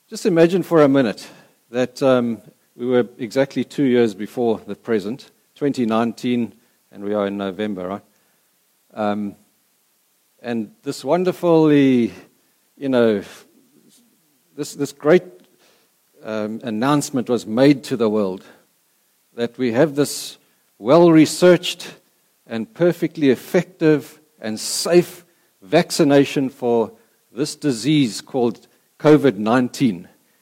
Just imagine for a minute that we were exactly 2 years before the present, 2019, and we are in November, right? And this wonderfully, this great announcement was made to the world that we have this well-researched and perfectly effective and safe vaccination for this disease called COVID-19.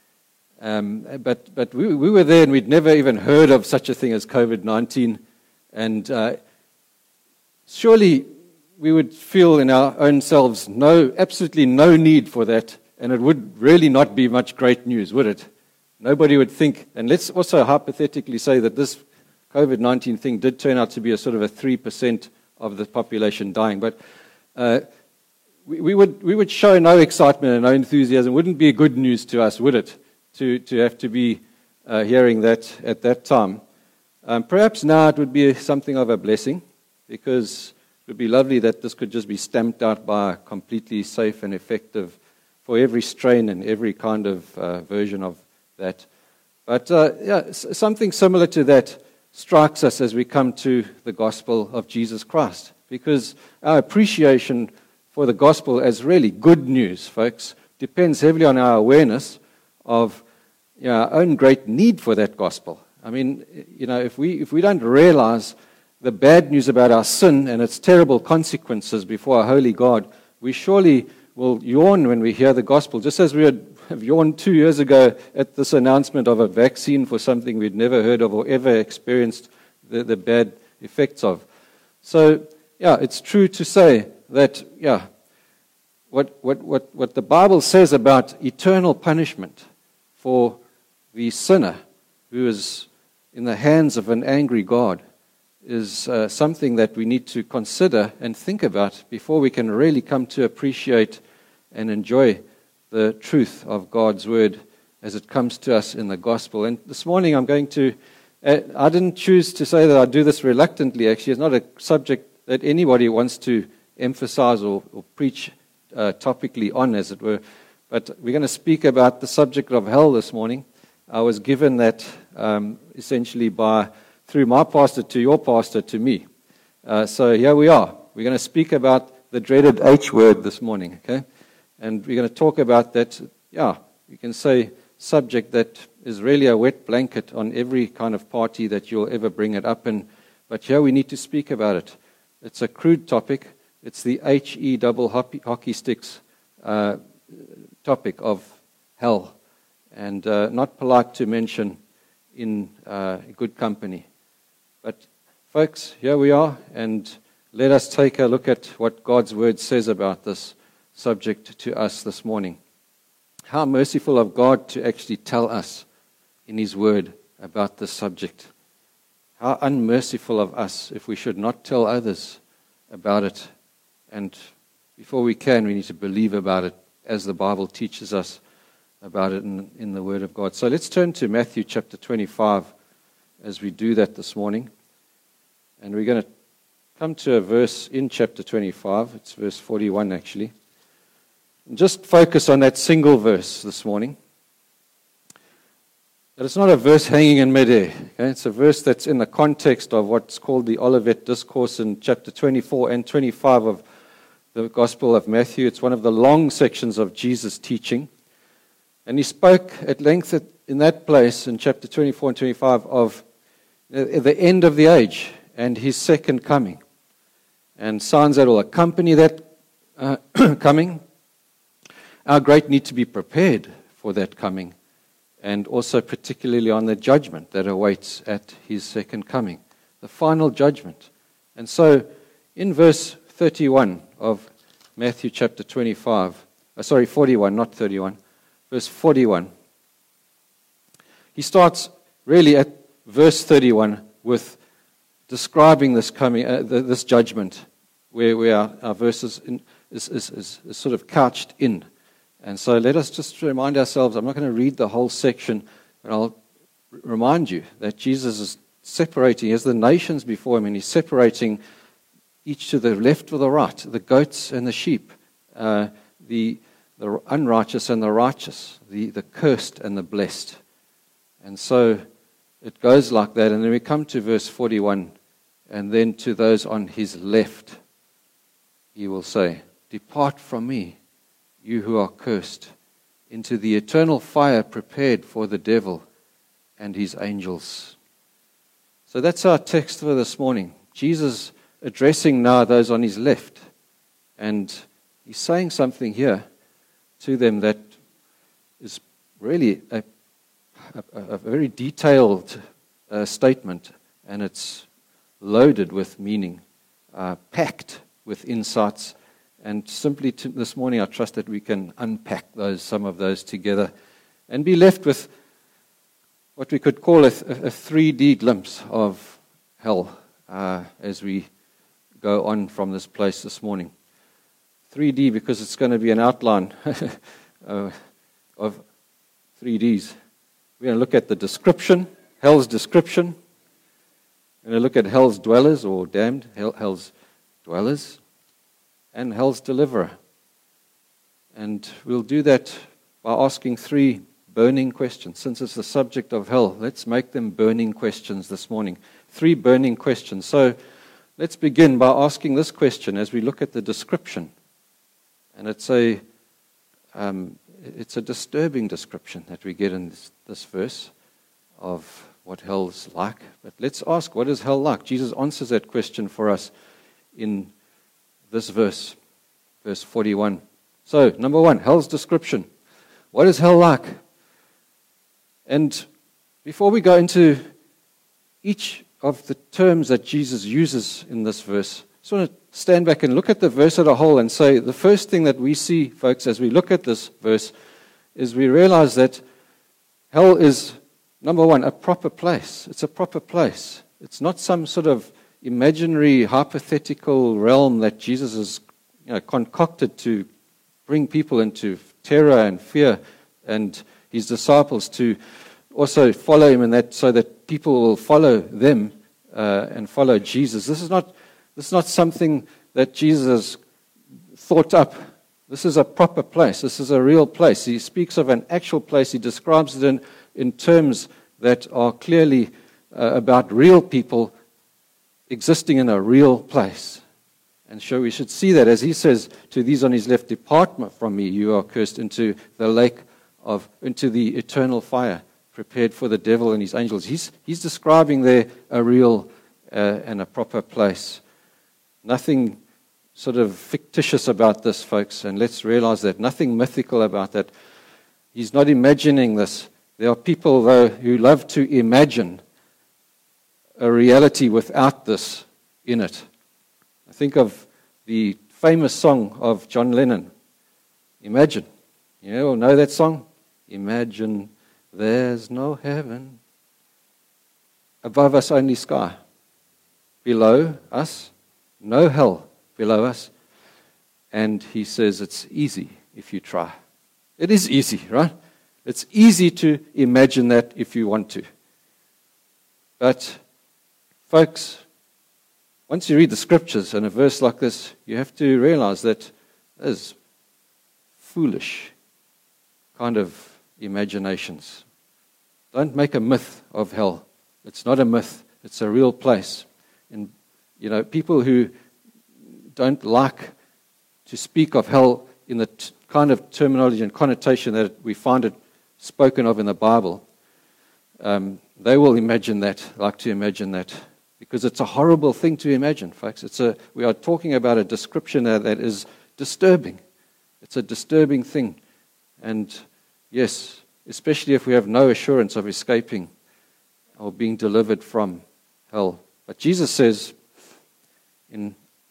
But we were there and we'd never even heard of such a thing as COVID-19. And surely we would feel in our own selves absolutely no need for that. And it would really not be much great news, would it? Nobody would think. And let's also hypothetically say that this COVID-19 thing did turn out to be a sort of a 3% of the population dying. But we would show no excitement and no enthusiasm. It wouldn't be good news to us, would it, to have to be hearing that at that time. Perhaps now it would be something of a blessing, because it would be lovely that this could just be stamped out by a completely safe and effective for every strain and every kind of version of that. But something similar to that strikes us as we come to the gospel of Jesus Christ, because our appreciation for the gospel as really good news, folks, depends heavily on our awareness of our own great need for that gospel. I mean, if we don't realize the bad news about our sin and its terrible consequences before a holy God, we surely will yawn when we hear the gospel, just as we have yawned 2 years ago at this announcement of a vaccine for something we'd never heard of or ever experienced the bad effects of. So, it's true to say that, what the Bible says about eternal punishment for the sinner who is in the hands of an angry God is something that we need to consider and think about before we can really come to appreciate and enjoy the truth of God's word as it comes to us in the gospel. And this morning I'm going to, I didn't choose to say that I do this reluctantly, actually. It's not a subject that anybody wants to emphasize or preach topically on, as it were. But we're going to speak about the subject of hell this morning. I was given that essentially through my pastor to your pastor to me. So here we are. We're going to speak about the dreaded H word this morning, okay? And we're going to talk about that, you can say, subject that is really a wet blanket on every kind of party that you'll ever bring it up in. But here we need to speak about it. It's a crude topic. It's the H-E double hockey sticks topic of hell. And not polite to mention in good company. But folks, here we are, and let us take a look at what God's word says about this subject to us this morning. How merciful of God to actually tell us in His word about this subject. How unmerciful of us if we should not tell others about it. And before we can, we need to believe about it as the Bible teaches us about it in the Word of God. So let's turn to Matthew chapter 25 as we do that this morning. And we're going to come to a verse in chapter 25. It's verse 41 actually. And just focus on that single verse this morning. But it's not a verse hanging in midair. Okay? It's a verse that's in the context of what's called the Olivet Discourse in chapter 24 and 25 of the Gospel of Matthew. It's one of the long sections of Jesus' teaching. And he spoke at length in that place in chapter 24 and 25 of the end of the age and His second coming. And signs that will accompany that coming. Our great need to be prepared for that coming, and also particularly on the judgment that awaits at His second coming, the final judgment. And so in verse 31 of Matthew chapter 41, not 31, verse 41, he starts really at verse 31 with describing this coming, this judgment, where our verses is sort of couched in. And so let us just remind ourselves, I'm not going to read the whole section, but I'll remind you that Jesus is separating, He has the nations before Him, and He's separating each to the left or the right, the goats and the sheep, the the unrighteous and the righteous, the cursed and the blessed. And so it goes like that. And then we come to verse 41, and then to those on his left, he will say, "Depart from me, you who are cursed, into the eternal fire prepared for the devil and his angels." So that's our text for this morning. Jesus addressing now those on his left. And he's saying something here to them that is really a very detailed statement, and it's loaded with meaning, packed with insights. And simply this morning, I trust that we can unpack some of those together and be left with what we could call a 3D glimpse of hell as we go on from this place this morning. 3D because it's going to be an outline of 3Ds. We're going to look at the description, hell's description. We're going to look at hell's dwellers or damned, hell's dwellers, and hell's deliverer. And we'll do that by asking 3 burning questions. Since it's the subject of hell, let's make them burning questions this morning. 3 burning questions. So let's begin by asking this question as we look at the description. And it's a disturbing description that we get in this verse of what hell's like. But let's ask, what is hell like? Jesus answers that question for us in this verse 41. So, number 1, hell's description. What is hell like? And before we go into each of the terms that Jesus uses in this verse, I just want to stand back and look at the verse as a whole and say the first thing that we see, folks, as we look at this verse, is we realize that hell is, number 1, a proper place. It's a proper place. It's not some sort of imaginary, hypothetical realm that Jesus has concocted to bring people into terror and fear, and his disciples to also follow him in that, so that people will follow them and follow Jesus. This is not something that Jesus thought up. This is a proper place. This is a real place. He speaks of an actual place. He describes it in terms that are clearly about real people existing in a real place. And so we should see that as he says to these on his left, "Depart from me, you are cursed, into the eternal fire prepared for the devil and his angels." He's describing there a real and a proper place. Nothing sort of fictitious about this, folks, and let's realize that. Nothing mythical about that. He's not imagining this. There are people, though, who love to imagine a reality without this in it. I think of the famous song of John Lennon, Imagine. You all know that song? Imagine there's no heaven. Above us only sky. Below us, no hell below us. And he says it's easy if you try. It is easy, right? It's easy to imagine that if you want to. But, folks, once you read the scriptures and a verse like this, you have to realize that there's foolish kind of imaginations. Don't make a myth of hell. It's not a myth. It's a real place. And, people who don't like to speak of hell in the kind of terminology and connotation that we find it spoken of in the Bible, they will imagine that, like to imagine that, because it's a horrible thing to imagine, folks. We are talking about a description that is disturbing. It's a disturbing thing. And yes, especially if we have no assurance of escaping or being delivered from hell. But Jesus says, in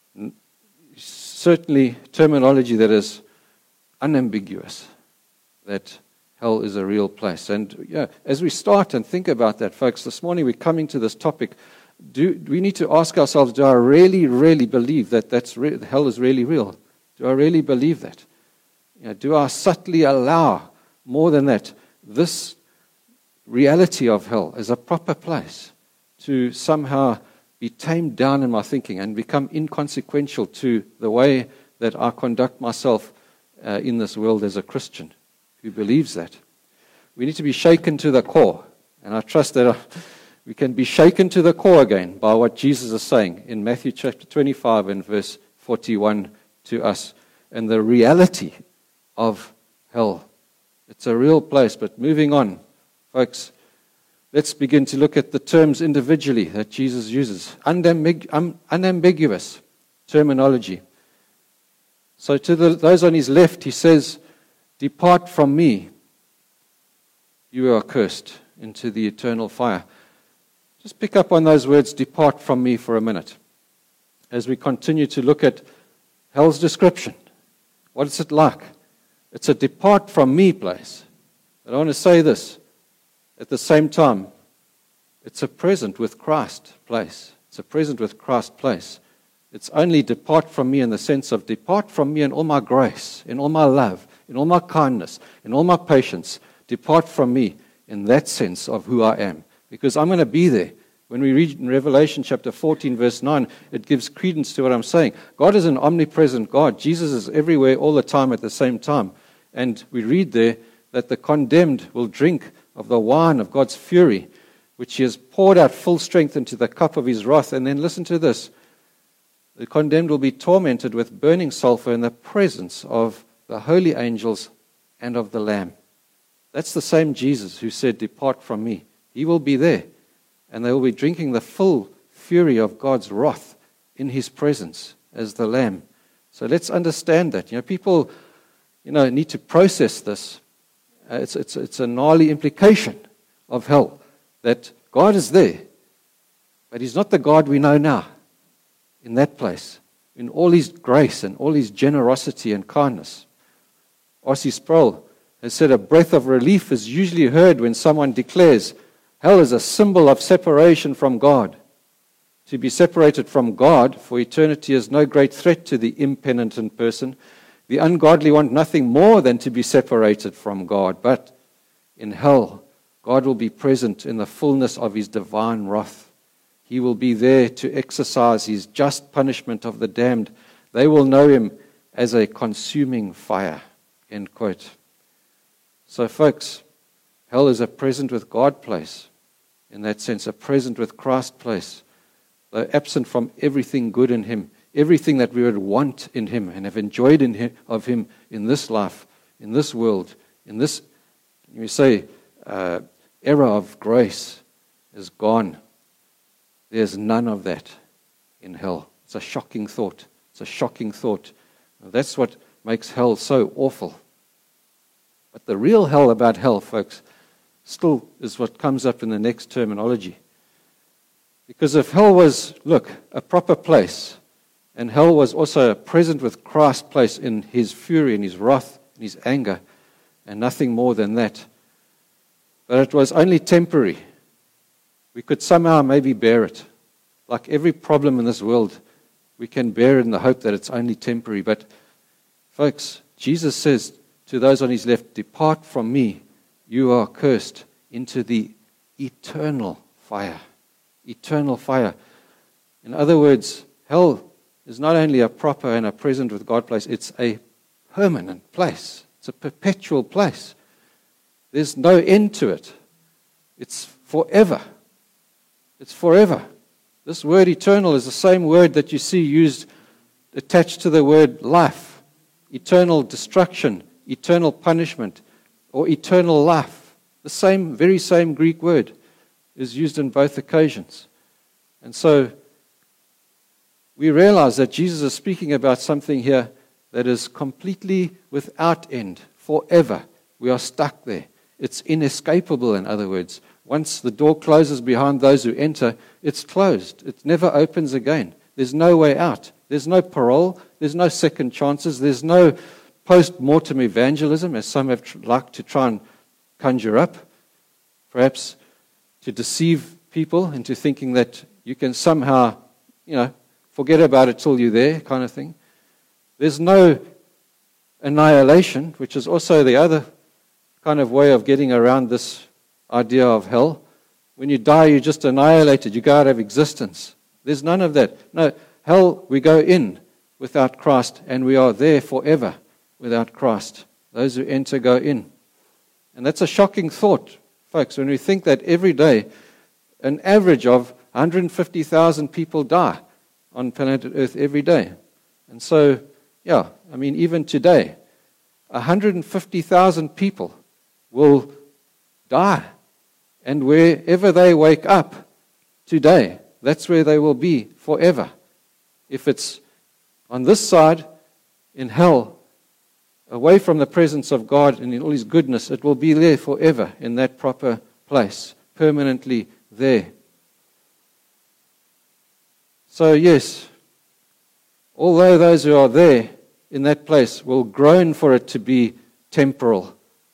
certainly terminology that is unambiguous, that hell is a real place. And as we start and think about that, folks, this morning we're coming to this topic. Do we need to ask ourselves, do I really, really believe that hell is really real? Do I really believe that? Do I subtly allow, more than that, this reality of hell as a proper place to somehow be tamed down in my thinking and become inconsequential to the way that I conduct myself in this world as a Christian who believes that. We need to be shaken to the core. And I trust that we can be shaken to the core again by what Jesus is saying in Matthew chapter 25 and verse 41 to us. And the reality of hell. It's a real place. But moving on, folks, let's begin to look at the terms individually that Jesus uses. Unambiguous terminology. So to those on his left, he says, "Depart from me, you are cursed, into the eternal fire." Just pick up on those words, "depart from me," for a minute, as we continue to look at hell's description. What is it like? It's a depart from me place. But I want to say this, at the same time, it's a present with Christ place. It's a present with Christ place. It's only depart from me in the sense of depart from me in all my grace, in all my love, in all my kindness, in all my patience. Depart from me in that sense of who I am. Because I'm going to be there. When we read in Revelation chapter 14, verse 9, it gives credence to what I'm saying. God is an omnipresent God. Jesus is everywhere all the time at the same time. And we read there that the condemned will drink of the wine of God's fury, which he has poured out full strength into the cup of his wrath. And then listen to this. The condemned will be tormented with burning sulfur in the presence of the holy angels and of the Lamb. That's the same Jesus who said, "Depart from me." He will be there, and they will be drinking the full fury of God's wrath in his presence as the Lamb. So let's understand that. People, need to process this. It's a gnarly implication of hell, that God is there, but he's not the God we know now. In that place, in all his grace and all his generosity and kindness. R.C. Sproul has said a breath of relief is usually heard when someone declares hell is a symbol of separation from God. To be separated from God for eternity is no great threat to the impenitent person. The ungodly want nothing more than to be separated from God. But in hell, God will be present in the fullness of his divine wrath. He will be there to exercise his just punishment of the damned. They will know him as a consuming fire. End quote. So folks, hell is a present with God place. In that sense, a present with Christ place. Though absent from everything good in him, everything that we would want in him and have enjoyed of him in this life, in this world, in this, era of grace is gone. There's none of that in hell. It's a shocking thought. It's a shocking thought. That's what makes hell so awful. But the real hell about hell, folks, still is what comes up in the next terminology. Because if hell was, a proper place, and hell was also a present with Christ place in his fury, in his wrath, in his anger, and nothing more than that, but it was only temporary, we could somehow maybe bear it. Like every problem in this world, we can bear it in the hope that it's only temporary. But, folks, Jesus says to those on his left, "Depart from me, you are cursed, into the eternal fire." Eternal fire. In other words, hell is not only a proper and a present with God place, it's a permanent place. It's a perpetual place. There's no end to it. It's forever. It's forever. This word eternal is the same word that you see used attached to the word life. Eternal destruction, eternal punishment, or eternal life. The very same Greek word is used in both occasions. And so we realize that Jesus is speaking about something here that is completely without end, forever. We are stuck there. It's inescapable, in other words. Once the door closes behind those who enter, it's closed. It never opens again. There's no way out. There's no parole. There's no second chances. There's no post-mortem evangelism, as some have liked to try and conjure up, perhaps to deceive people into thinking that you can somehow, forget about it till you're there, kind of thing. There's no annihilation, which is also the other kind of way of getting around this idea of hell. When you die, you're just annihilated. You go out of existence. There's none of that. No, hell, we go in without Christ, and we are there forever. without Christ. Those who enter go in. And that's a shocking thought, folks, when we think that every day an average of 150,000 people die on planet Earth every day. And so, even today, 150,000 people will die. And wherever they wake up today, that's where they will be forever. If it's on this side, in hell, away from the presence of God and in all His goodness, it will be there forever in that proper place, permanently there. So yes, although those who are there in that place will groan for it to be temporary,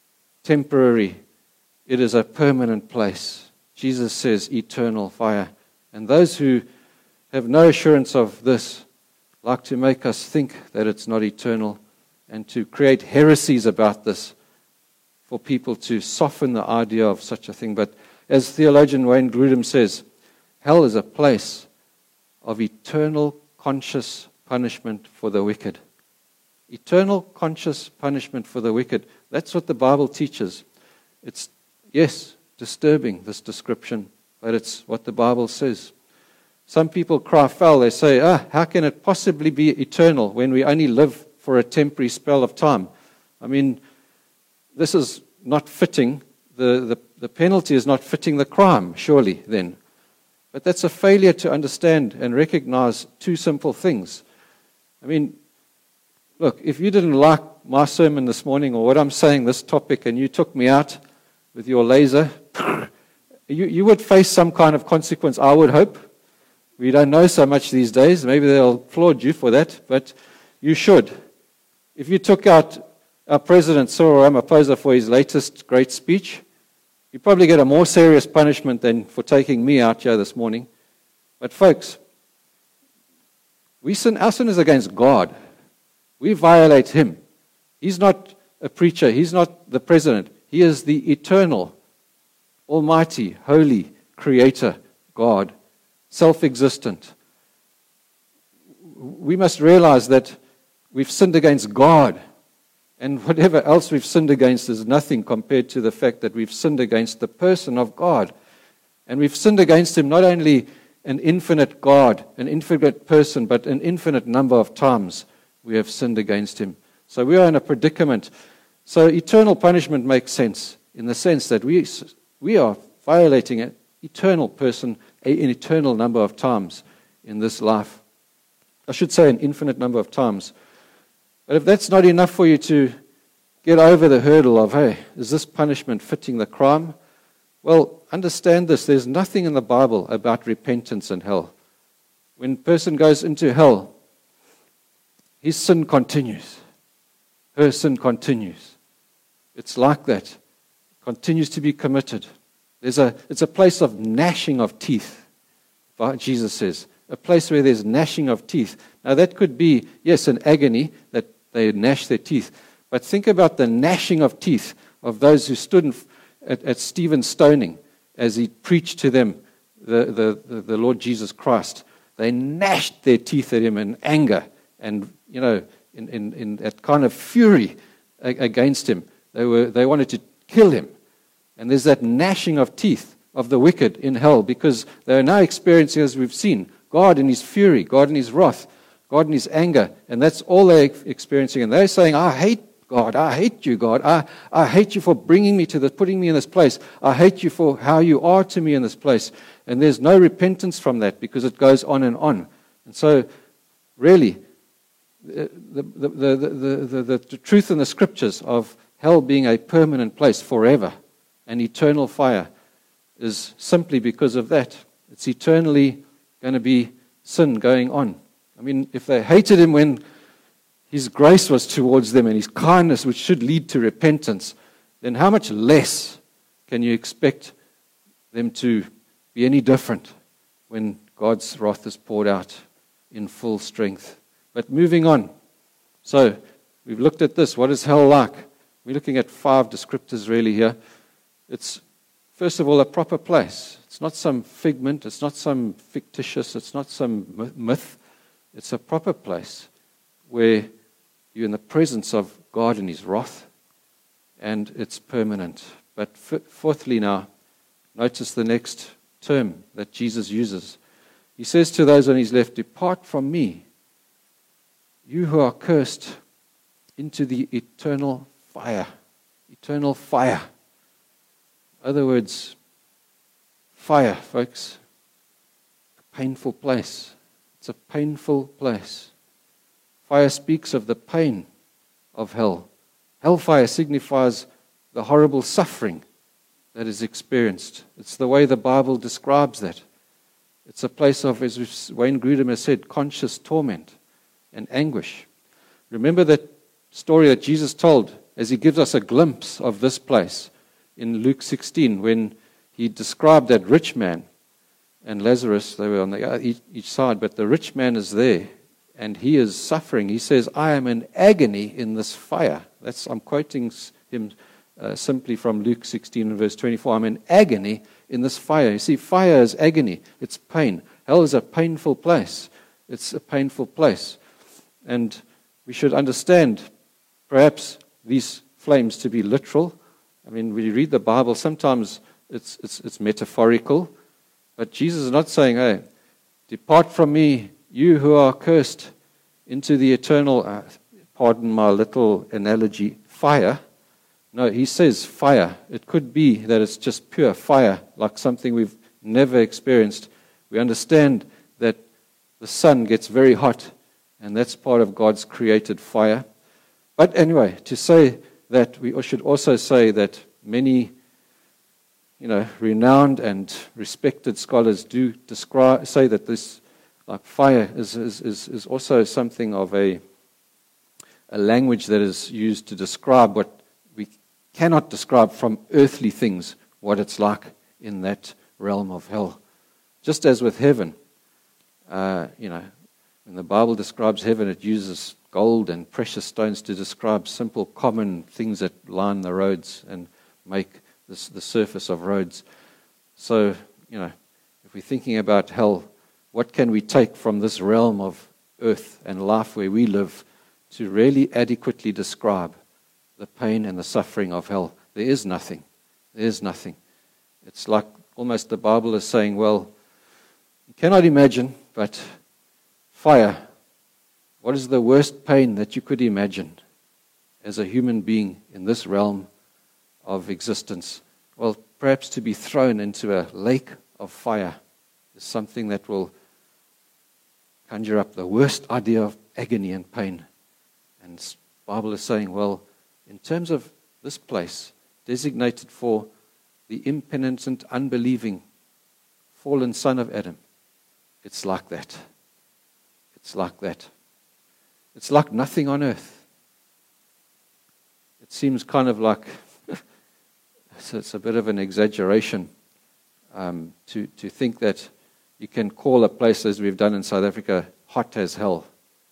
it is a permanent place. Jesus says eternal fire. And those who have no assurance of this like to make us think that it's not eternal and to create heresies about this for people to soften the idea of such a thing. But as theologian Wayne Grudem says, hell is a place of eternal conscious punishment for the wicked. Eternal conscious punishment for the wicked. That's what the Bible teaches. It's, yes, disturbing, this description, but it's what the Bible says. Some people cry foul. They say, how can it possibly be eternal when we only live for a temporary spell of time? I mean, this is not fitting. The penalty is not fitting the crime, surely, then. But that's a failure to understand and recognize two simple things. I mean, look, if you didn't like my sermon this morning or what I'm saying, this topic, and you took me out with your laser, you would face some kind of consequence, I would hope. We don't know so much these days. Maybe they'll applaud you for that, but you should. If you took out our President Cyril Ramaphosa for his latest great speech, you'd probably get a more serious punishment than for taking me out here this morning. But folks, our sin is against God. We violate Him. He's not a preacher. He's not the president. He is the eternal, almighty, holy, creator God, self-existent. We must realize that we've sinned against God, and whatever else we've sinned against is nothing compared to the fact that we've sinned against the person of God. And we've sinned against Him not only an infinite God, an infinite person, but an infinite number of times we have sinned against Him. So we are in a predicament. So eternal punishment makes sense in the sense that we are violating an eternal person an eternal number of times in this life. I should say an infinite number of times. But if that's not enough for you to get over the hurdle of, hey, is this punishment fitting the crime? Well, understand this. There's nothing in the Bible about repentance and hell. When a person goes into hell, his sin continues. Her sin continues. It's like that. It continues to be committed. It's a place of gnashing of teeth, Jesus says. A place where there's gnashing of teeth. Now that could be, yes, an agony that they gnash their teeth. But think about the gnashing of teeth of those who stood at Stephen's stoning as he preached to them the Lord Jesus Christ. They gnashed their teeth at him in anger and, in that kind of fury against him. They wanted to kill him. And there's that gnashing of teeth of the wicked in hell because they are now experiencing, as we've seen, God in His fury, God in His wrath, God in His anger. And that's all they're experiencing. And they're saying, I hate God. I hate you, God. I hate you for bringing me to this, putting me in this place. I hate you for how you are to me in this place. And there's no repentance from that because it goes on and on. And so, really, the truth in the Scriptures of hell being a permanent place forever, an eternal fire, is simply because of that. It's eternally going to be sin going on. I mean, if they hated Him when His grace was towards them and His kindness, which should lead to repentance, then how much less can you expect them to be any different when God's wrath is poured out in full strength? But moving on. So, we've looked at this. What is hell like? We're looking at 5 descriptors really here. It's, first of all, a proper place. It's not some figment. It's not some fictitious. It's not some myth. It's a proper place where you're in the presence of God and His wrath, and it's permanent. But fourthly now, notice the next term that Jesus uses. He says to those on His left, "Depart from me, you who are cursed, into the eternal fire." Eternal fire. In other words, fire, folks. A painful place. It's a painful place. Fire speaks of the pain of hell. Hellfire signifies the horrible suffering that is experienced. It's the way the Bible describes that. It's a place of, as Wayne Grudem has said, conscious torment and anguish. Remember that story that Jesus told as He gives us a glimpse of this place in Luke 16 when He described that rich man and Lazarus. They were on each side, but the rich man is there and he is suffering. He says, "I am in agony in this fire." I'm quoting him simply from Luke 16 and verse 24. "I'm in agony in this fire." You see, fire is agony. It's pain. Hell is a painful place. It's a painful place. And we should understand perhaps these flames to be literal. I mean, when you read the Bible, sometimes it's metaphorical. But Jesus is not saying, "Hey, depart from me, you who are cursed, into the eternal," pardon my little analogy, fire. No, He says fire. It could be that it's just pure fire, like something we've never experienced. We understand that the sun gets very hot, and that's part of God's created fire. But anyway, to say that, we should also say that many, renowned and respected scholars do say that this, like fire, is also something of a language that is used to describe what we cannot describe from earthly things, what it's like in that realm of hell. Just as with heaven, when the Bible describes heaven, it uses gold and precious stones to describe simple, common things that line the roads and make the surface of roads. So, if we're thinking about hell, what can we take from this realm of earth and life where we live to really adequately describe the pain and the suffering of hell? There is nothing. There is nothing. It's like almost the Bible is saying, well, you cannot imagine, but fire, what is the worst pain that you could imagine as a human being in this realm of existence? Well, perhaps to be thrown into a lake of fire is something that will conjure up the worst idea of agony and pain. And the Bible is saying, well, in terms of this place, designated for the impenitent, unbelieving, fallen son of Adam, it's like that. It's like that. It's like nothing on earth. It seems kind of like, it's a bit of an exaggeration to think that you can call a place, as we've done in South Africa, hot as hell.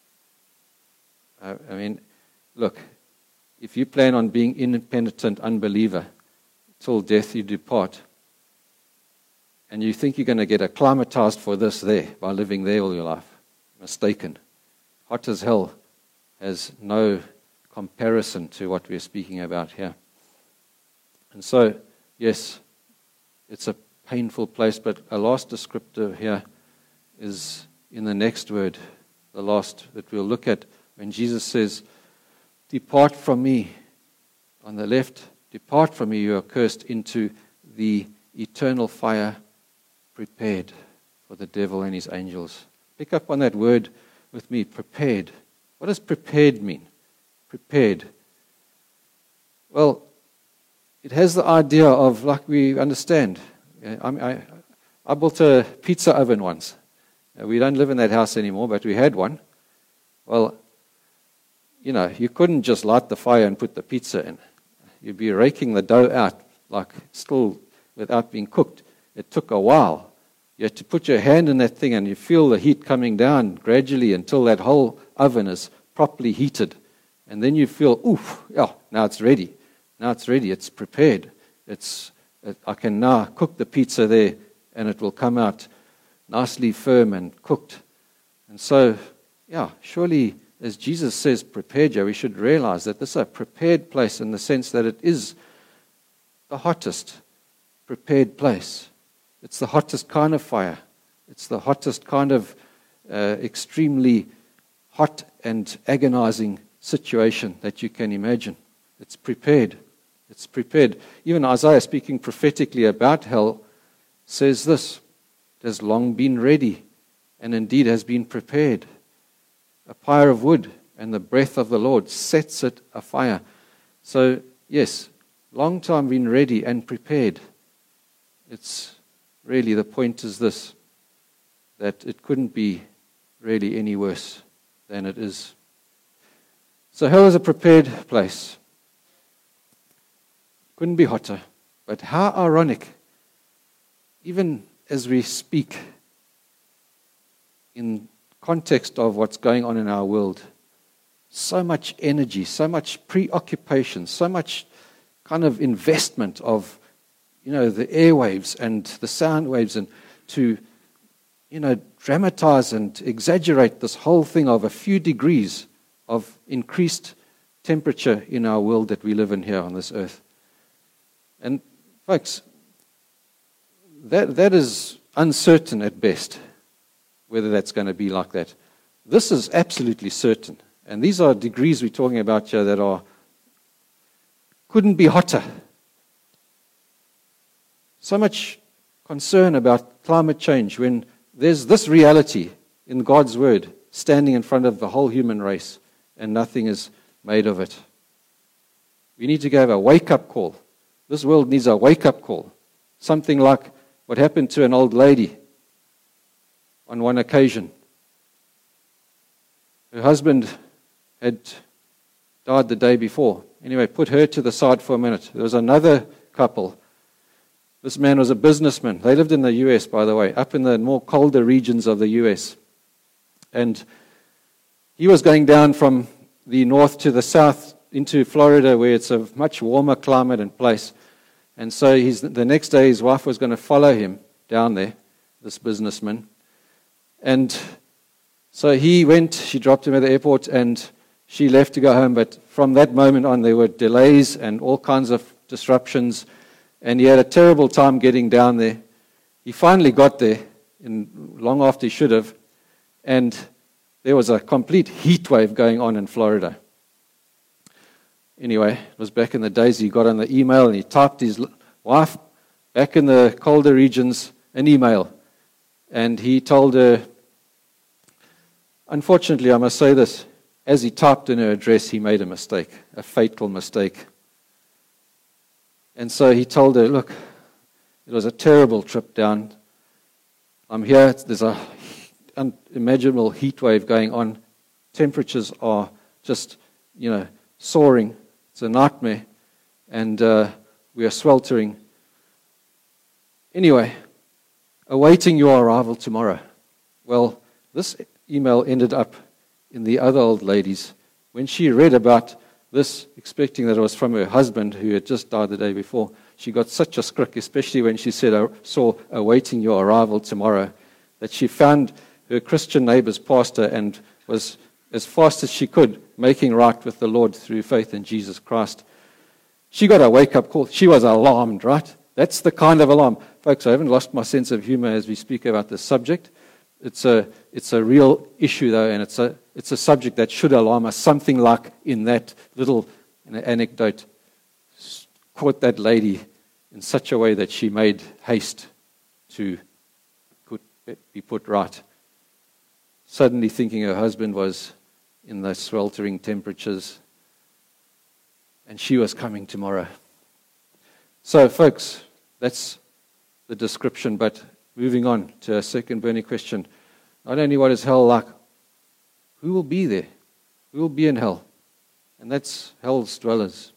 I mean, look, if you plan on being impenitent unbeliever till death you depart, and you think you're going to get acclimatized for this there by living there all your life, mistaken. Hot as hell has no comparison to what we're speaking about here. And so, yes, it's a painful place, but a last descriptor here is in the next word, the last that we'll look at, when Jesus says, "Depart from me," on the left, "Depart from me, you are cursed, into the eternal fire prepared for the devil and his angels." Pick up on that word with me, prepared. What does prepared mean? Prepared. Well, it has the idea of, like we understand. I built a pizza oven once. We don't live in that house anymore, but we had one. Well, you couldn't just light the fire and put the pizza in. You'd be raking the dough out, like still without being cooked. It took a while. You had to put your hand in that thing and you feel the heat coming down gradually until that whole oven is properly heated. And then you feel, oof, yeah, now it's ready. Now it's ready. It's prepared. I can now cook the pizza there and it will come out nicely firm and cooked. And so, yeah, surely as Jesus says, prepared you, we should realize that this is a prepared place in the sense that it is the hottest prepared place. It's the hottest kind of fire. It's the hottest kind of extremely hot and agonizing situation that you can imagine. It's prepared. It's prepared. Even Isaiah, speaking prophetically about hell, says this: it has long been ready, and indeed has been prepared. A pyre of wood, and the breath of the Lord sets it afire. So, yes, long time been ready and prepared. It's really, the point is this, that it couldn't be really any worse than it is. So hell is a prepared place. Couldn't be hotter. But how ironic, even as we speak in context of what's going on in our world, so much energy, so much preoccupation, so much kind of investment of, the airwaves and the sound waves, and to, dramatize and exaggerate this whole thing of a few degrees of increased temperature in our world that we live in here on this earth. And folks, that is uncertain at best, whether that's going to be like that. This is absolutely certain. And these are degrees we're talking about here that couldn't be hotter. So much concern about climate change when there's this reality in God's Word standing in front of the whole human race, and nothing is made of it. We need to have a wake-up call. This world needs a wake-up call. Something like what happened to an old lady on one occasion. Her husband had died the day before. Anyway, put her to the side for a minute. There was another couple. This man was a businessman. They lived in the US, by the way, up in the more colder regions of the US. And he was going down from the north to the south into Florida, where it's a much warmer climate and place. And so the next day his wife was going to follow him down there, this businessman. And so he went, she dropped him at the airport, and she left to go home. But from that moment on, there were delays and all kinds of disruptions. And he had a terrible time getting down there. He finally got there, long after he should have. And there was a complete heat wave going on in Florida. Anyway, it was back in the days he got on the email and he typed his wife back in the colder regions an email. And he told her, unfortunately, I must say this, as he typed in her address, he made a mistake, a fatal mistake. And so he told her, look, it was a terrible trip down. I'm here, there's a unimaginable heat wave going on. Temperatures are just, soaring. It's a nightmare. And we are sweltering. Anyway, awaiting your arrival tomorrow. Well, this email ended up in the other old lady's. When she read about this, expecting that it was from her husband who had just died the day before, she got such a skrik, especially when she saw awaiting your arrival tomorrow, that she found her Christian neighbor's pastor and was, as fast as she could, making right with the Lord through faith in Jesus Christ. She got a wake-up call. She was alarmed, right? That's the kind of alarm. Folks, I haven't lost my sense of humor as we speak about this subject. It's a real issue, though, and it's a subject that should alarm us. Something like in that little anecdote, caught that lady in such a way that she made haste to be put right. Suddenly thinking her husband was in those sweltering temperatures, and she was coming tomorrow. So, folks, that's the description, but moving on to a second burning question. Not only what is hell like, who will be there? Who will be in hell? And that's hell's dwellers.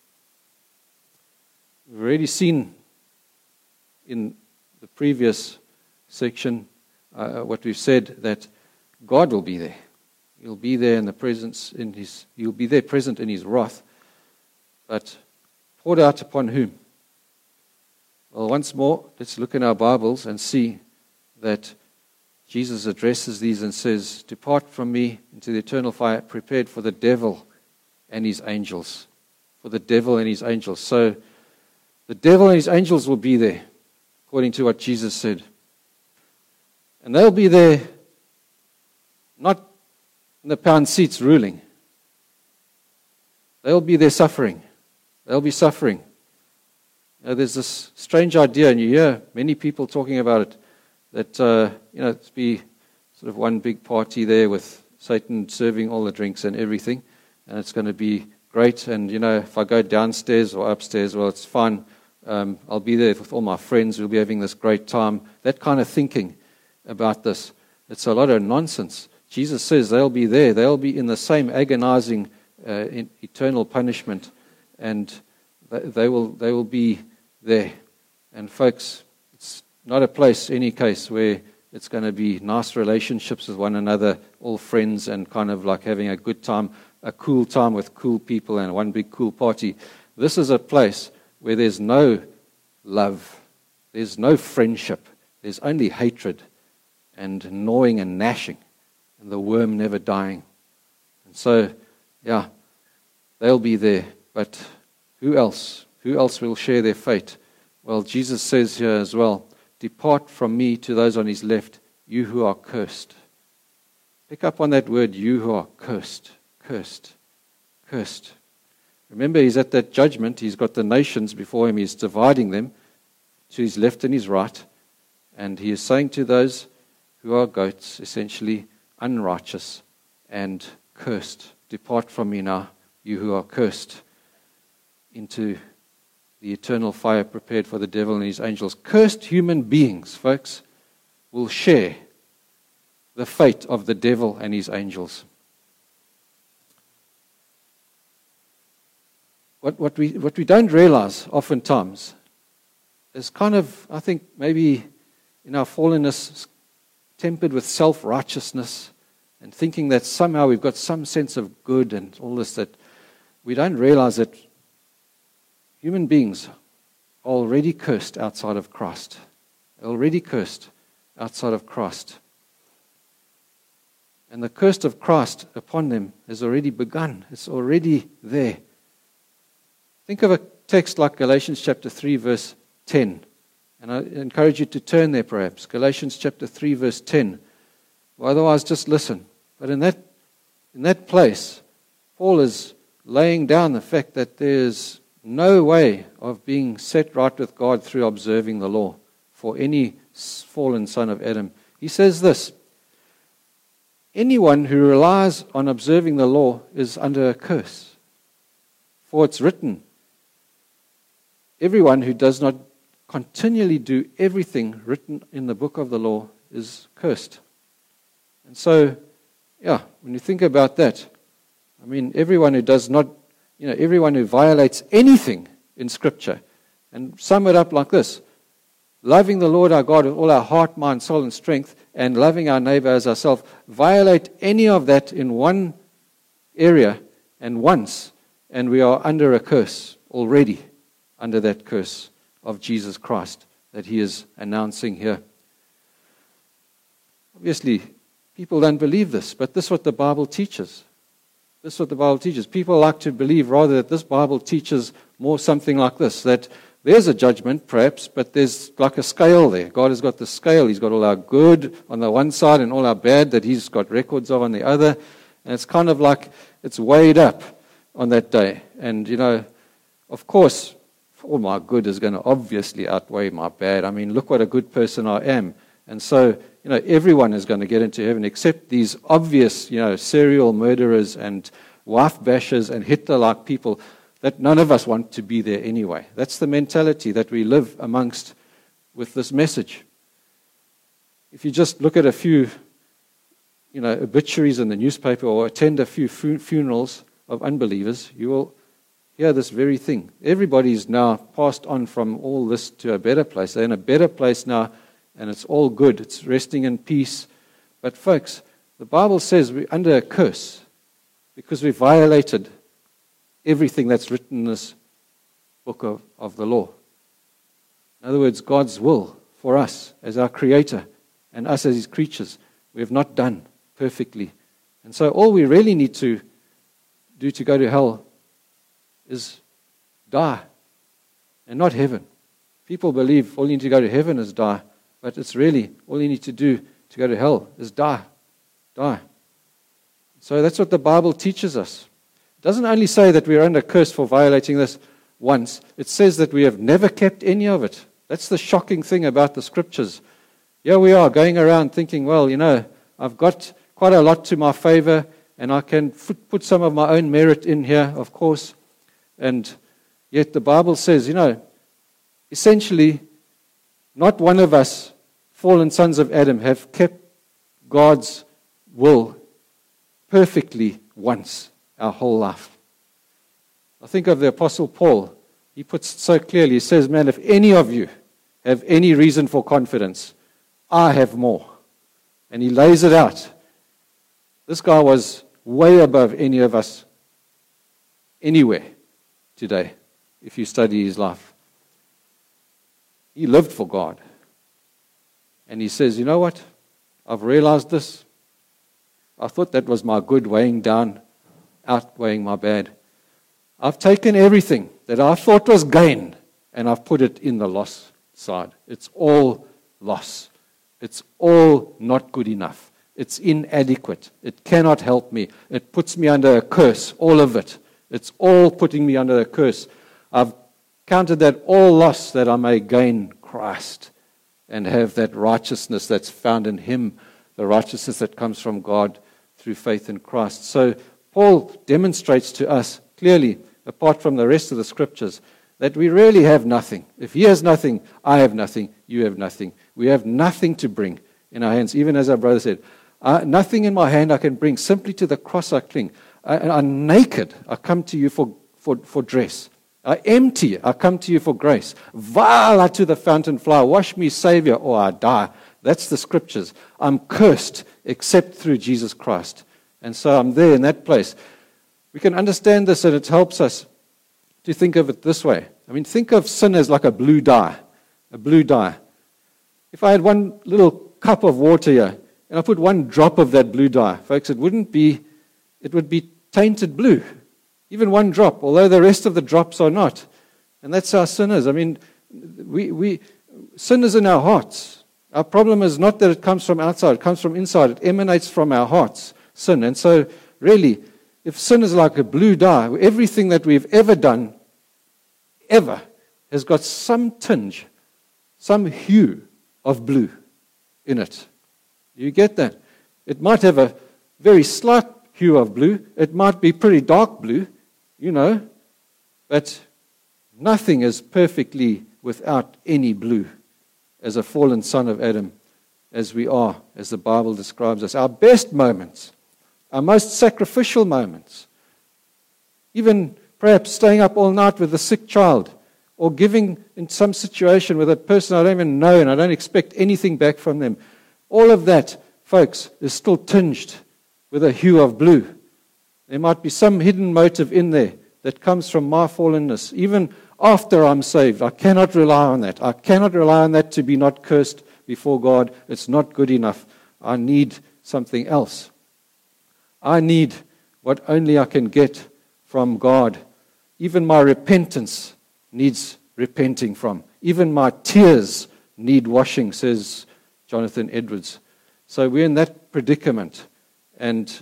We've already seen in the previous section what we've said, that God will be there. He'll be there in the presence he'll be there present in his wrath. But poured out upon whom? Well, once more, let's look in our Bibles and see that Jesus addresses these and says, "Depart from me into the eternal fire prepared for the devil and his angels." For the devil and his angels. So the devil and his angels will be there, according to what Jesus said. And they'll be there not in the pound seats ruling. They'll be there suffering. They'll be suffering. There's this strange idea, and you hear many people talking about it, that, it's be sort of one big party there with Satan serving all the drinks and everything, and it's going to be great. And, if I go downstairs or upstairs, well, it's fine. I'll be there with all my friends. We'll be having this great time. That kind of thinking about this. It's a lot of nonsense. Jesus says they'll be there. They'll be in the same agonizing eternal punishment, and they will be there. And folks, it's not a place, any case, where it's going to be nice relationships with one another, all friends, and kind of like having a good time, a cool time with cool people and one big cool party. This is a place where there's no love, there's no friendship, there's only hatred and gnawing and gnashing, and the worm never dying. And so, they'll be there. But who else? Who else will share their fate? Well, Jesus says here as well, "Depart from me to those on his left, you who are cursed." Pick up on that word, you who are cursed. Cursed. Cursed. Remember, he's at that judgment. He's got the nations before him. He's dividing them to his left and his right. And he is saying to those who are goats, essentially unrighteous and cursed, "Depart from me now, you who are cursed, into the eternal fire prepared for the devil and his angels." Cursed human beings, folks, will share the fate of the devil and his angels. What we don't realize oftentimes is kind of, I think, maybe in our fallenness, tempered with self-righteousness and thinking that somehow we've got some sense of good and all this, that we don't realize that human beings are already cursed outside of Christ. They're already cursed outside of Christ. And the curse of Christ upon them has already begun. It's already there. Think of a text like Galatians chapter 3, verse 10. And I encourage you to turn there perhaps. Galatians chapter 3, verse 10. Or otherwise, just listen. But in that place, Paul is laying down the fact that there's no way of being set right with God through observing the law for any fallen son of Adam. He says this: anyone who relies on observing the law is under a curse. For it's written, everyone who does not continually do everything written in the book of the law is cursed. And so, when you think about that, I mean, everyone who does not, everyone who violates anything in Scripture, and sum it up like this: loving the Lord our God with all our heart, mind, soul, and strength, and loving our neighbor as ourselves. Violate any of that in one area and once, and we are under a curse already, under that curse of Jesus Christ that he is announcing here. Obviously, people don't believe this, but this is what the Bible teaches. This is what the Bible teaches. People like to believe rather that this Bible teaches more something like this, that there's a judgment perhaps, but there's like a scale there. God has got the scale. He's got all our good on the one side and all our bad that he's got records of on the other. And it's kind of like it's weighed up on that day. And, of course, all my good is going to obviously outweigh my bad. I mean, look what a good person I am. And so, everyone is going to get into heaven except these obvious, serial murderers and wife bashers and Hitler-like people that none of us want to be there anyway. That's the mentality that we live amongst with this message. If you just look at a few, obituaries in the newspaper or attend a few funerals of unbelievers, you will hear this very thing. Everybody's now passed on from all this to a better place. They're in a better place now, and it's all good. It's resting in peace. But folks, the Bible says we're under a curse because we violated everything that's written in this book of the law. In other words, God's will for us as our Creator and us as his creatures, we have not done perfectly. And so all we really need to do to go to hell is die, and not heaven. People believe all you need to go to heaven is die, but it's really all you need to do to go to hell is die. Die. So that's what the Bible teaches us. It doesn't only say that we are under curse for violating this once, it says that we have never kept any of it. That's the shocking thing about the Scriptures. Here we are going around thinking, well, I've got quite a lot to my favor, and I can put some of my own merit in here, of course. And yet the Bible says, essentially, not one of us, fallen sons of Adam, have kept God's will perfectly once our whole life. I think of the Apostle Paul. He puts it so clearly. He says, man, if any of you have any reason for confidence, I have more. And he lays it out. This guy was way above any of us anywhere today, if you study his life. He lived for God. And he says, you know what? I've realized this. I thought that was my good weighing down, outweighing my bad. I've taken everything that I thought was gain, and I've put it in the loss side. It's all loss. It's all not good enough. It's inadequate. It cannot help me. It puts me under a curse, all of it. It's all putting me under a curse. I've counted that all loss that I may gain Christ and have that righteousness that's found in Him, the righteousness that comes from God through faith in Christ. So Paul demonstrates to us clearly, apart from the rest of the Scriptures, that we really have nothing. If he has nothing, I have nothing, you have nothing. We have nothing to bring in our hands. Even as our brother said, nothing in my hand I can bring, simply to the cross I cling. I'm naked, I come to you for dress. I empty, I come to you for grace. Vile to the fountain fly, wash me, Savior, or I die. That's the Scriptures. I'm cursed except through Jesus Christ. And so I'm there in that place. We can understand this, and it helps us to think of it this way. I mean, think of sin as like a blue dye. A blue dye. If I had one little cup of water here, and I put one drop of that blue dye, folks, it would be tainted blue. Even one drop, although the rest of the drops are not. And that's how sin is. I mean, sin is in our hearts. Our problem is not that it comes from outside, it comes from inside. It emanates from our hearts, sin. And so, really, if sin is like a blue dye, everything that we've ever done, ever, has got some tinge, some hue of blue in it. You get that? It might have a very slight hue of blue. It might be pretty dark blue, but nothing is perfectly without any blue as a fallen son of Adam, as we are, as the Bible describes us. Our best moments, our most sacrificial moments, even perhaps staying up all night with a sick child, or giving in some situation with a person I don't even know and I don't expect anything back from them. All of that, folks, is still tinged with a hue of blue. There might be some hidden motive in there that comes from my fallenness. Even after I'm saved, I cannot rely on that. I cannot rely on that to be not cursed before God. It's not good enough. I need something else. I need what only I can get from God. Even my repentance needs repenting from. Even my tears need washing, says Jonathan Edwards. So we're in that predicament. And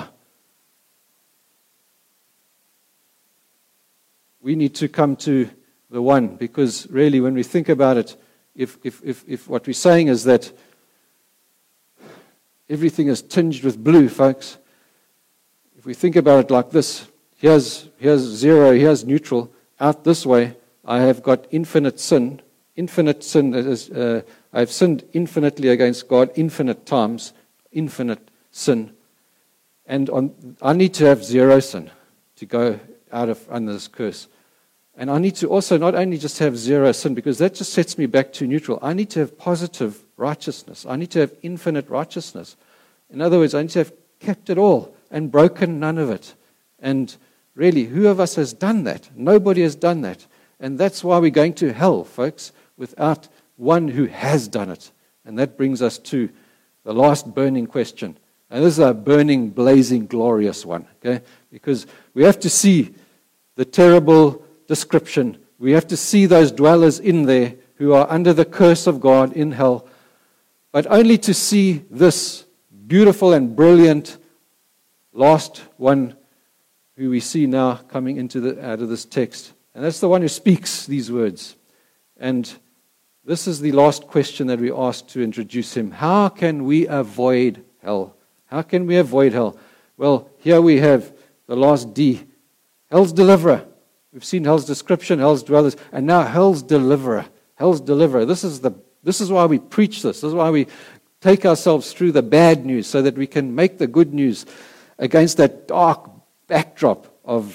we need to come to the one, because really when we think about it, if what we're saying is that everything is tinged with blue, folks, if we think about it like this, here's zero, here's neutral, out this way, I have got infinite sin. Infinite sin, I have sinned infinitely against God, infinite times, infinite sin. And I need to have zero sin to go out of under this curse. And I need to also not only just have zero sin, because that just sets me back to neutral. I need to have positive righteousness. I need to have infinite righteousness. In other words, I need to have kept it all and broken none of it. And really, who of us has done that? Nobody has done that. And that's why we're going to hell, folks, without one who has done it. And that brings us to the last burning question. And this is a burning, blazing, glorious one, okay? Because we have to see the terrible description. We have to see those dwellers in there who are under the curse of God in hell, but only to see this beautiful and brilliant last one who we see now coming out of this text. And that's the one who speaks these words. And this is the last question that we ask to introduce him. How can we avoid hell? How can we avoid hell? Well, here we have the last D. Hell's deliverer. We've seen hell's description, hell's dwellers, and now hell's deliverer. Hell's deliverer. This is why we preach this. This is why we take ourselves through the bad news so that we can make the good news against that dark backdrop of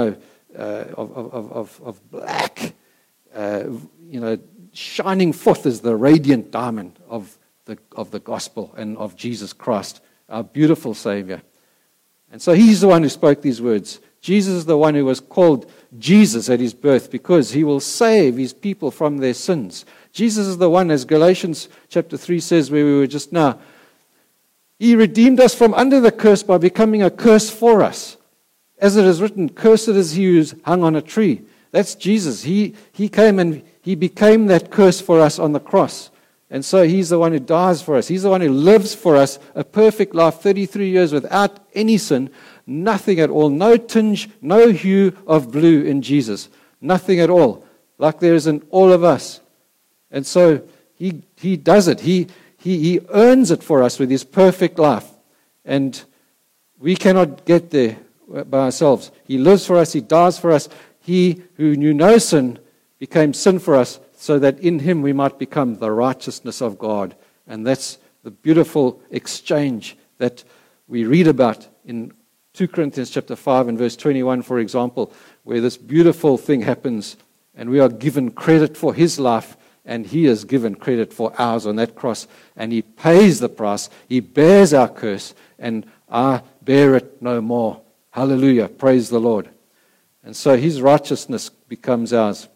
black, shining forth as the radiant diamond of the gospel and of Jesus Christ, our beautiful Savior. And so he's the one who spoke these words. Jesus is the one who was called Jesus at his birth because he will save his people from their sins. Jesus is the one, as Galatians chapter 3 says, where we were just now, he redeemed us from under the curse by becoming a curse for us. As it is written, cursed is he who is hung on a tree. That's Jesus. He came and he became that curse for us on the cross. And so he's the one who dies for us. He's the one who lives for us a perfect life, 33 years without any sin, nothing at all, no tinge, no hue of blue in Jesus. Nothing at all, like there is in all of us. And so he does it. He earns it for us with his perfect life. And we cannot get there by ourselves. He lives for us. He dies for us. He who knew no sin became sin for us so that in him we might become the righteousness of God. And that's the beautiful exchange that we read about in 2 Corinthians chapter 5 and verse 21, for example, where this beautiful thing happens and we are given credit for his life and he is given credit for ours on that cross. And he pays the price. He bears our curse and I bear it no more. Hallelujah. Praise the Lord. And so his righteousness becomes ours.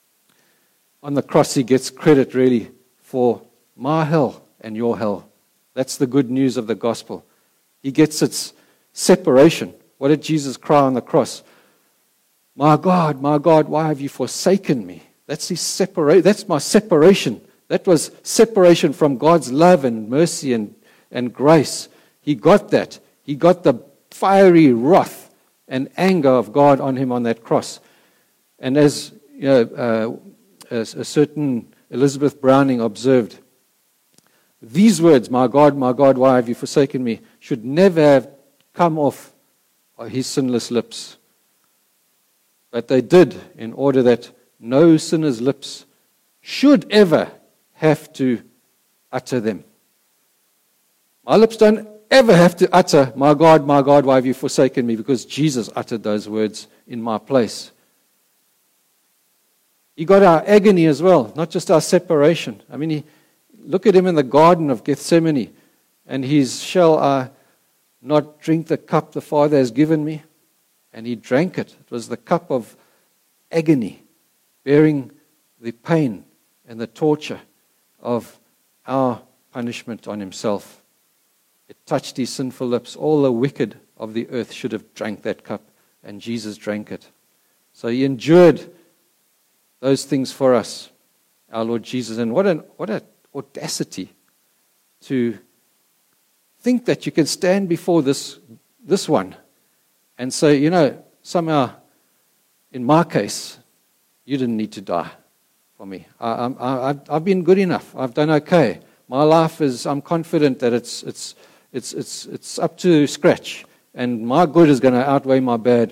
On the cross, he gets credit really for my hell and your hell. That's the good news of the gospel. He gets its separation. What did Jesus cry on the cross? My God, why have you forsaken me? That's my separation. That was separation from God's love and mercy and grace. He got that. He got the fiery wrath and anger of God on him on that cross. And as a certain Elizabeth Browning observed, these words, my God, why have you forsaken me, should never have come off his sinless lips. But they did, in order that no sinner's lips should ever have to utter them. My lips don't ever have to utter, my God, why have you forsaken me, because Jesus uttered those words in my place. He got our agony as well, not just our separation. I mean, look at him in the Garden of Gethsemane, and shall I not drink the cup the Father has given me? And he drank it. It was the cup of agony, bearing the pain and the torture of our punishment on himself. It touched his sinful lips. All the wicked of the earth should have drank that cup, and Jesus drank it. So he endured those things for us, our Lord Jesus. And what an audacity to think that you can stand before this one and say, somehow, in my case, you didn't need to die for me. I've been good enough. I've done okay. My life I'm confident that it's up to scratch, and my good is going to outweigh my bad.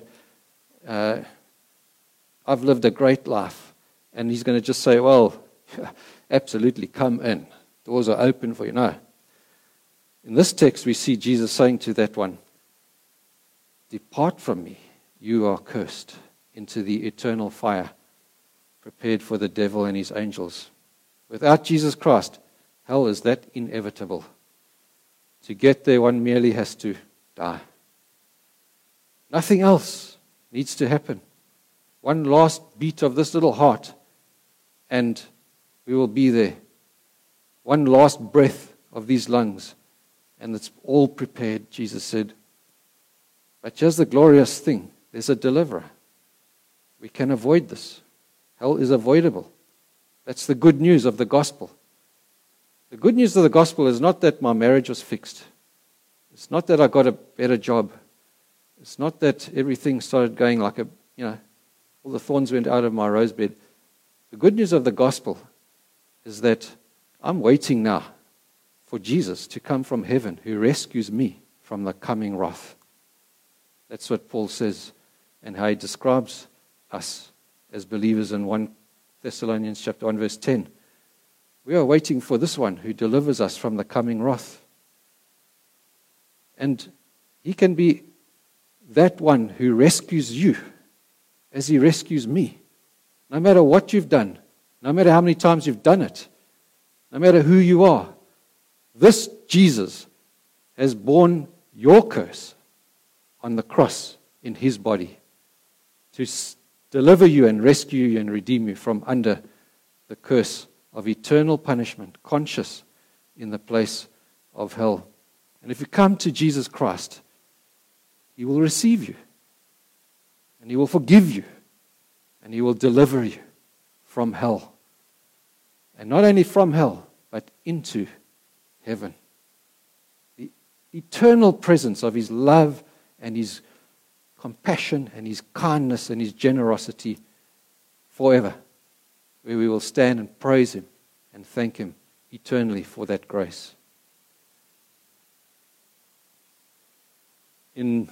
I've lived a great life. And he's going to just say, well, absolutely, come in. Doors are open for you. No. In this text, we see Jesus saying to that one, depart from me, you are cursed, into the eternal fire, prepared for the devil and his angels. Without Jesus Christ, hell is that inevitable. To get there, one merely has to die. Nothing else needs to happen. One last beat of this little heart, and we will be there. One last breath of these lungs, and it's all prepared, Jesus said. But here's the glorious thing. There's a deliverer. We can avoid this. Hell is avoidable. That's the good news of the gospel. The good news of the gospel is not that my marriage was fixed. It's not that I got a better job. It's not that everything started going like all the thorns went out of my rosebed. The good news of the gospel is that I'm waiting now for Jesus to come from heaven, who rescues me from the coming wrath. That's what Paul says, and how he describes us as believers in 1 Thessalonians chapter 1, verse 10. We are waiting for this one who delivers us from the coming wrath. And he can be that one who rescues you as he rescues me. No matter what you've done, no matter how many times you've done it, no matter who you are, this Jesus has borne your curse on the cross in his body to deliver you and rescue you and redeem you from under the curse of eternal punishment, conscious in the place of hell. And if you come to Jesus Christ, he will receive you, and he will forgive you, and he will deliver you from hell. And not only from hell, but into heaven. The eternal presence of his love and his compassion and his kindness and his generosity forever, where we will stand and praise him and thank him eternally for that grace. In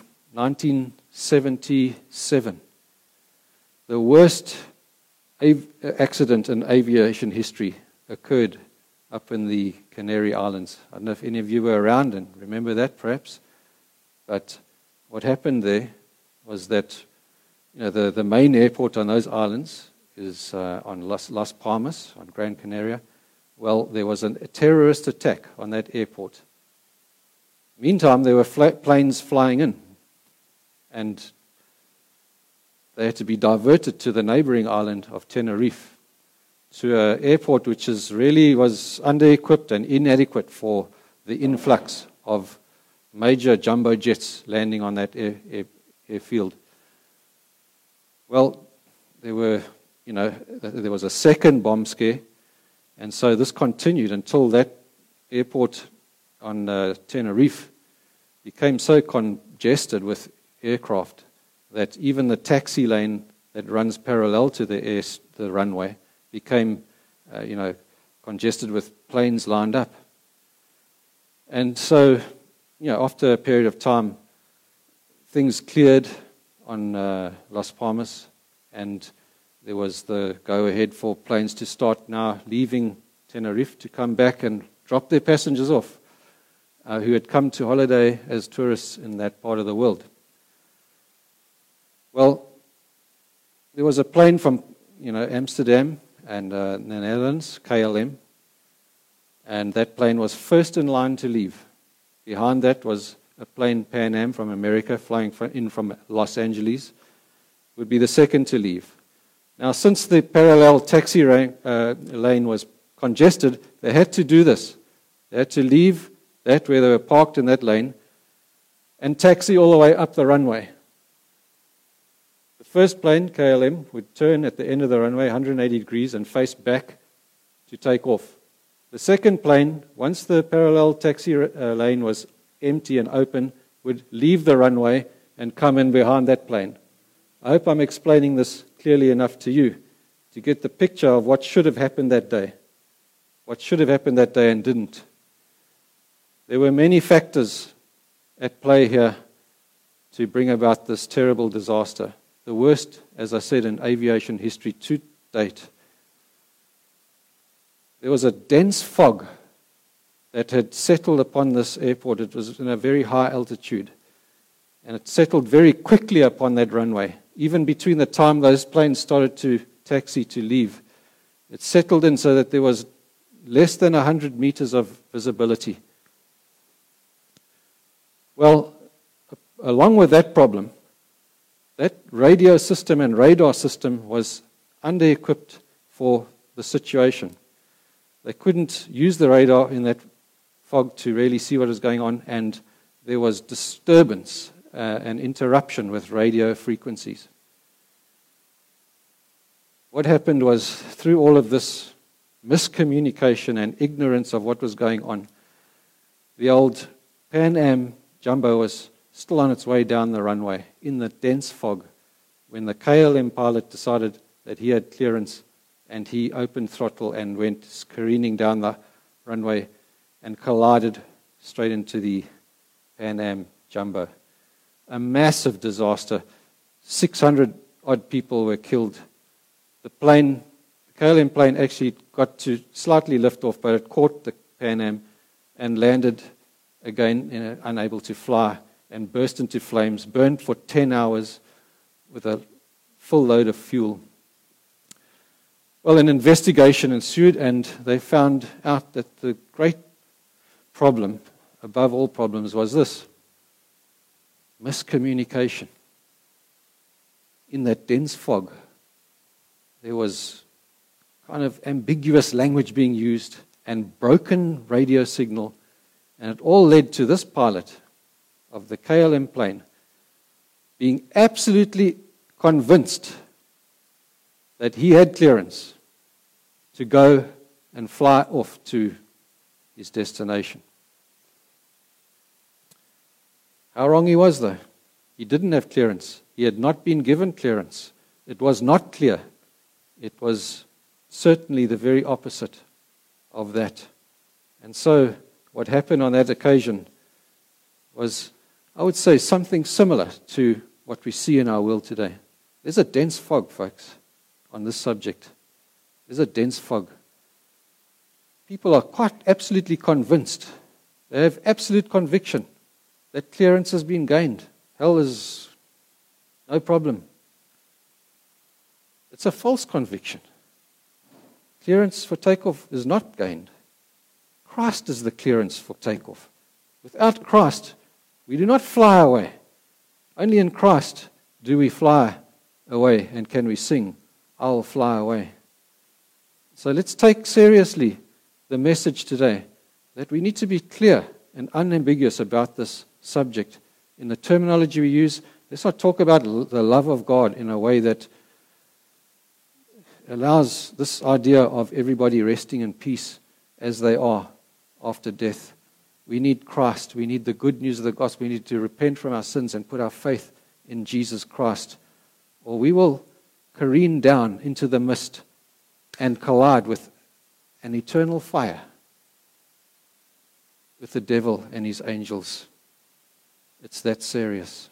1977, the worst accident in aviation history occurred up in the Canary Islands. I don't know if any of you were around and remember that perhaps, but what happened there was that the main airport on those islands is on Las Palmas, on Gran Canaria. Well, there was a terrorist attack on that airport. Meantime, there were planes flying in, and they had to be diverted to the neighboring island of Tenerife, to an airport which was under-equipped and inadequate for the influx of major jumbo jets landing on that airfield. Well, there was a second bomb scare, and so this continued until that airport on Tenerife became so congested with aircraft that even the taxi lane that runs parallel to the runway became, congested with planes lined up. And so, after a period of time, things cleared on Las Palmas, and there was the go-ahead for planes to start now leaving Tenerife to come back and drop their passengers off who had come to holiday as tourists in that part of the world. Well, there was a plane from Amsterdam and the Netherlands, KLM, and that plane was first in line to leave. Behind that was a plane, Pan Am, from America, flying in from Los Angeles, would be the second to leave. Now, since the parallel taxi lane was congested, they had to do this. They had to leave that where they were parked in that lane and taxi all the way up the runway. The first plane, KLM, would turn at the end of the runway 180 degrees and face back to take off. The second plane, once the parallel taxi lane was empty and open, would leave the runway and come in behind that plane. I hope I'm explaining this clearly enough to you to get the picture of what should have happened that day. What should have happened that day and didn't. There were many factors at play here to bring about this terrible disaster. The worst, as I said, in aviation history to date. There was a dense fog that had settled upon this airport. It was in a very high altitude. And it settled very quickly upon that runway. Even between the time those planes started to taxi to leave, it settled in so that there was less than 100 meters of visibility. Well, along with that problem, that radio system and radar system was under-equipped for the situation. They couldn't use the radar in that fog to really see what was going on, and there was disturbance and interruption with radio frequencies. What happened was, through all of this miscommunication and ignorance of what was going on, the old Pan Am Jumbo was still on its way down the runway in the dense fog when the KLM pilot decided that he had clearance, and he opened throttle and went careening down the runway and collided straight into the Pan Am Jumbo. A massive disaster. 600 odd people were killed. The KLM plane actually got to slightly lift off, but it caught the Pan Am and landed again, unable to fly, and burst into flames, burned for 10 hours with a full load of fuel. Well, an investigation ensued, and they found out that the great problem, above all problems, was this: miscommunication. In that dense fog, there was kind of ambiguous language being used and broken radio signal, and it all led to this pilot of the KLM plane being absolutely convinced that he had clearance to go and fly off to his destination. How wrong he was, though. He didn't have clearance. He had not been given clearance. It was not clear. It was certainly the very opposite of that. And so what happened on that occasion was, I would say, something similar to what we see in our world today. There's a dense fog, folks, on this subject. There's a dense fog. People are quite absolutely convinced. They have absolute conviction that clearance has been gained. Hell is no problem. It's a false conviction. Clearance for takeoff is not gained. Christ is the clearance for takeoff. Without Christ, we do not fly away. Only in Christ do we fly away, and can we sing, "I'll fly away." So let's take seriously the message today that we need to be clear and unambiguous about this subject. In the terminology we use, let's not talk about the love of God in a way that allows this idea of everybody resting in peace as they are after death. We need Christ. We need the good news of the gospel. We need to repent from our sins and put our faith in Jesus Christ, or we will careen down into the mist and collide with an eternal fire with the devil and his angels. It's that serious.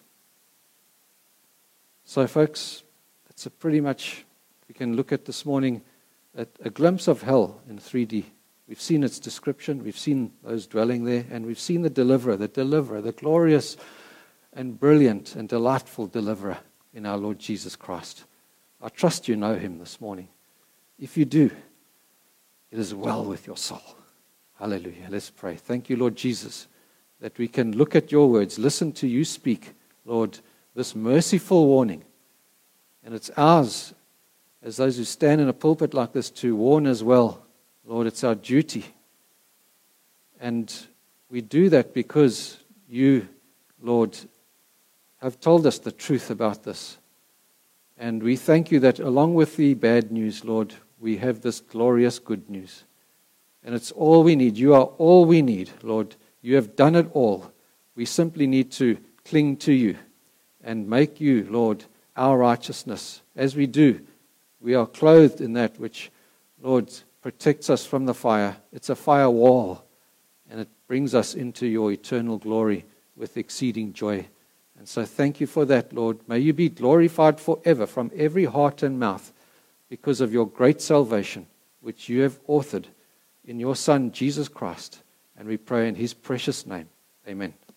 So, folks, that's pretty much, we can look at this morning at a glimpse of hell in 3D. We've seen its description, we've seen those dwelling there, and we've seen the deliverer, the glorious and brilliant and delightful deliverer in our Lord Jesus Christ. I trust you know him this morning. If you do, it is well with your soul. Hallelujah. Let's pray. Thank you, Lord Jesus, that we can look at your words, listen to you speak, Lord, this merciful warning. And it's ours, as those who stand in a pulpit like this, to warn as well. Lord, it's our duty. And we do that because you, Lord, have told us the truth about this. And we thank you that along with the bad news, Lord, we have this glorious good news. And it's all we need. You are all we need, Lord. You have done it all. We simply need to cling to you and make you, Lord, our righteousness. As we do, we are clothed in that which, Lord, protects us from the fire. It's a fire wall, and it brings us into your eternal glory with exceeding joy. And so thank you for that, Lord. May you be glorified forever from every heart and mouth because of your great salvation, which you have authored in your Son, Jesus Christ. And we pray in his precious name. Amen.